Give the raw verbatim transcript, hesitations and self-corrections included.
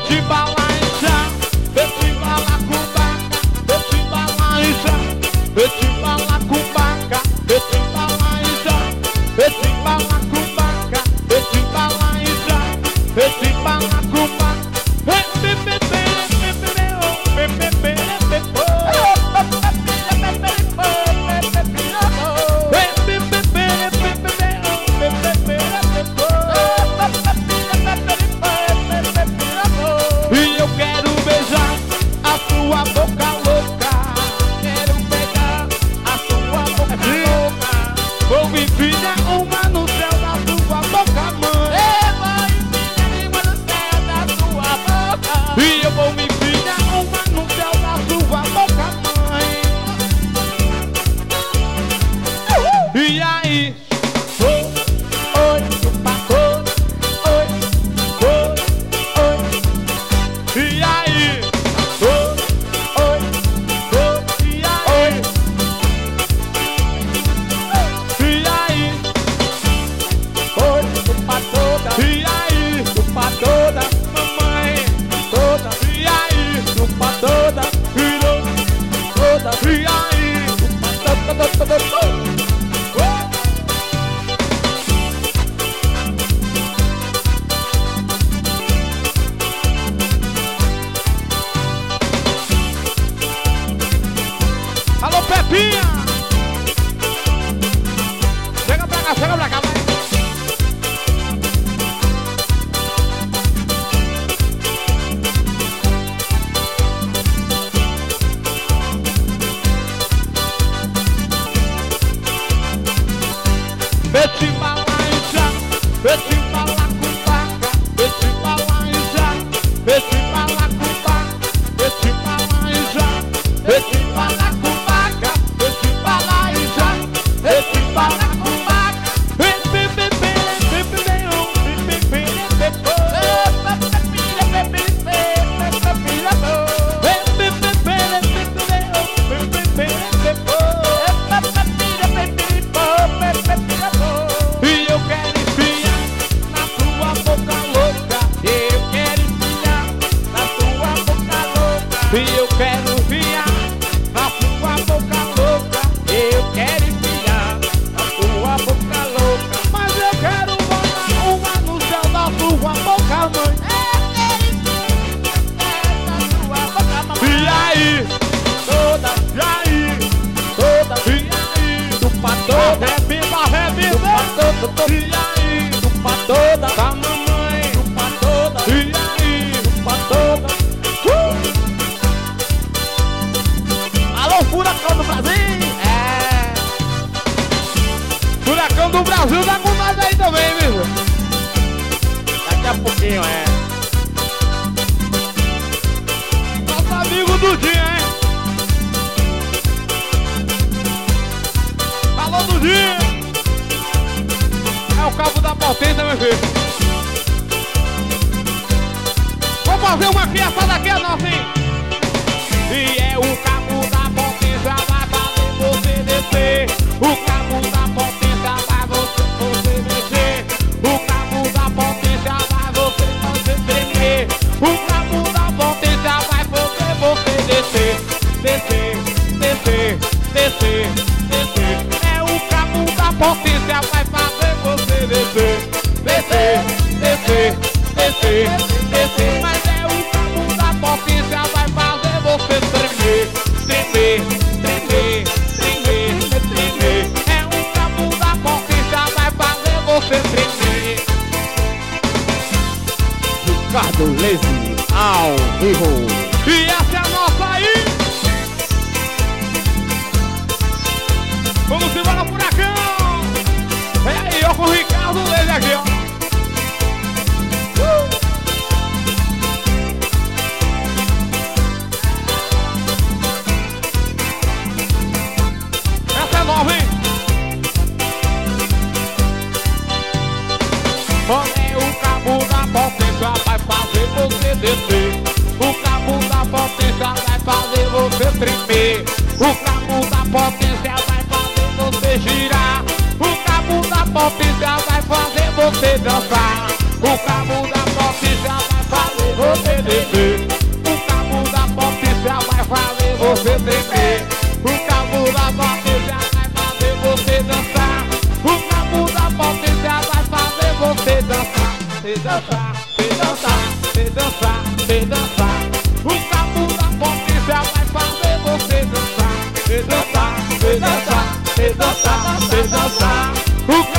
Esse balança, esse balacubaca, esse balança, esse balacubaca, esse balança, esse balacubaca, esse balança, esse balacubaca. E eu quero beijar a sua boca louca. Quero pegar a sua boca louca. Vou enfiar uma no céu da sua boca, mãe. Eu vou enfiar uma no céu da sua boca. E eu vou enfiar uma no céu da sua boca, mãe. E aí? Oi, chupa-cor. Oi, oi, oi. E aí? Oi, oi, oi. E aí? E aí? Oi, chupa toda. E aí? Chupa toda, mamãe. Toda. E aí? Chupa toda. Virou toda. E aí? Chupa toda, toda, toda. Alô, Pepinha! Chega pra cá, chega pra cá, vai! Esse balança, esse balacubaca, esse balança, esse balacubaca, esse balança, esse balacubaca, esse balança, esse balacubaca. E eu quero enfiar na sua boca louca. Eu quero enfiar na sua boca louca. E eu quero enfiar na sua boca louca. Eu quero enfiar na sua boca louca. Mas eu quero botar uma no céu da sua boca, mãe. E aí? Toda, e aí? Toda, e aí? Chupa toda, rebiba, rebiba. E aí? Chupa toda, da mamãe. Chupa toda, e aí? Chupa toda. Uh! Alô, Furacão do Brasil! É! Furacão do Brasil tá com nós aí também, viu? Daqui a pouquinho, é. Nosso amigo Dudinho, hein? Alô, Dudinho! É o cabo da potência, meu filho. Vamos fazer uma criação daqui, a nossa, hein? E é o cabo da potência, vai fazer você descer. O cabo da potência vai você, você descer. O cabo da potência vai você, você tremer. O cabo da potência vai fazer você descer. Descer, descer, descer, descer. É o cabo da potência vai fazer você descer. Descer, descer, descer, descer. Mas é o cabo da potência vai fazer você tremer. Tremer, tremer, tremer, tremer. É o cabo da potência vai fazer você tremer. Ricardo Lese, ao vivo. E essa é a nossa aí. Vamos embora, Furacão. É aí, ó, com o Ricardo Lese aqui, ó. Uh! Essa é nova, hein? É o cabo da potência vai fazer você descer. O cabo da potência vai fazer você tremer. O cabo da potência vai fazer você girar. O cabo da potência vai fazer você descer. O cabo da potência vai fazer você tremer. O cabo da potência vai fazer você dançar. O cabo da potência vai fazer você dançar. Se dançar, se dançar, se dançar, se dançar. O cabo da potência vai fazer você dançar. Se dançar, se dançar, se dançar, se dançar.